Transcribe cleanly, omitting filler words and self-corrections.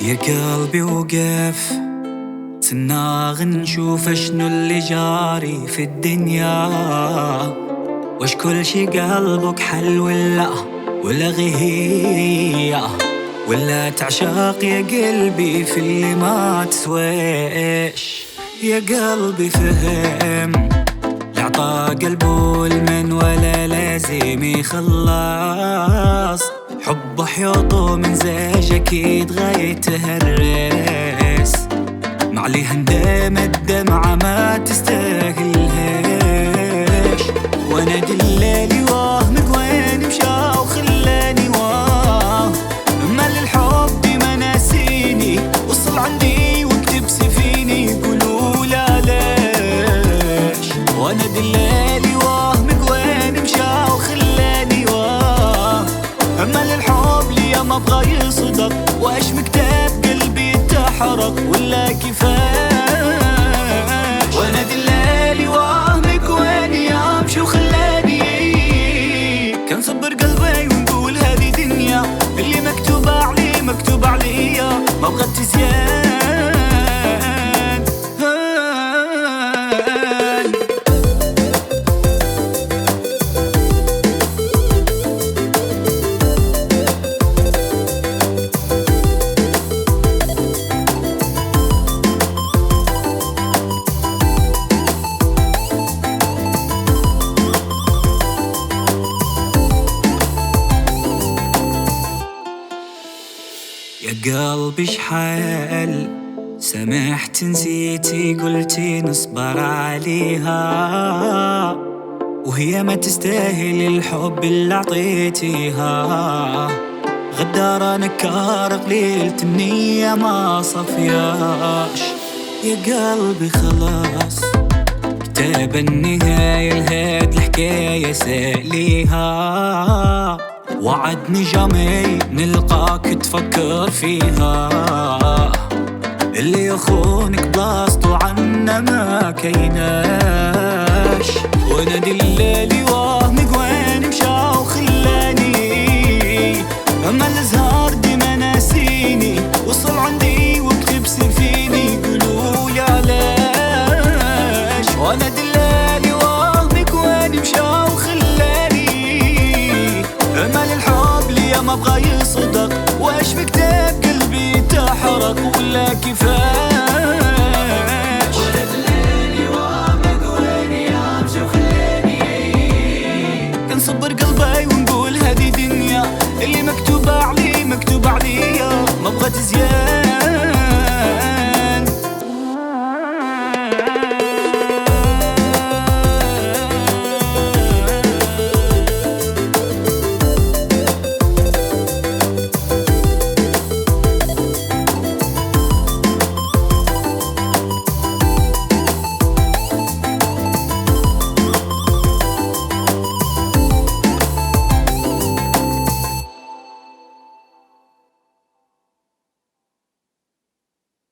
يا قلبي وقف صرنا نشوف شنو اللي جاري في الدنيا، وش كل شي قلبك حل ولا غير، ولا تعشق يا قلبي في اللي ما تسويش. يا قلبي فهم لعطى قلبه المن ولا لازم يخلص، حب حيوطه من زاجك يتغاي تهرس، معليها ندم الدمعة ما تستاهلهاش. وانا دلالي وهمك وين مشى وخلاني مال الحب دي ما ناسيني، وصل عندي وكتب سفيني يقولوا لا لاش. وانا دلالي وهمك وين مشى وخلاني مال الحب ليا ما بغى يصدق، واش مكتاب قلبي تحرق ولا كيفاش. وانا دلالي وهمك وين يمشي وخلاني، كان صبر قلبي ونقول هذه دنيا اللي مكتوب عليا ما بغى تزيان. يا قلبي شحال سامحت نسيتي قلتي نصبر عليها، وهي ما تستاهل الحب اللي عطيتيها. غدارة نكار قليلة النية ما صفياش. يا قلبي خلاص كتاب النهاية لهاد الحكاية ساليها، وعدني جامي نلقاك تفكر فيها، اللي يخونك بلاصتو عنا ما كيناش. وانا دلالي وهمك وين مشى وخلاني، اما الازهار دي ما ناسيني، وصل عندي وكتب سفيني يقولوا لي علاش. وانا دلالي وهمك وين مشى وخلاني، مال الحب ليا ما بغى يصدق، واش بكتاب قلبي تحرق ولا كيفاش. وانا دلالي وهمك وين يمشي وخلاني، كان صبر قلبي ونقول هذه دنيا اللي مكتوب عليا ما بغى تزيان.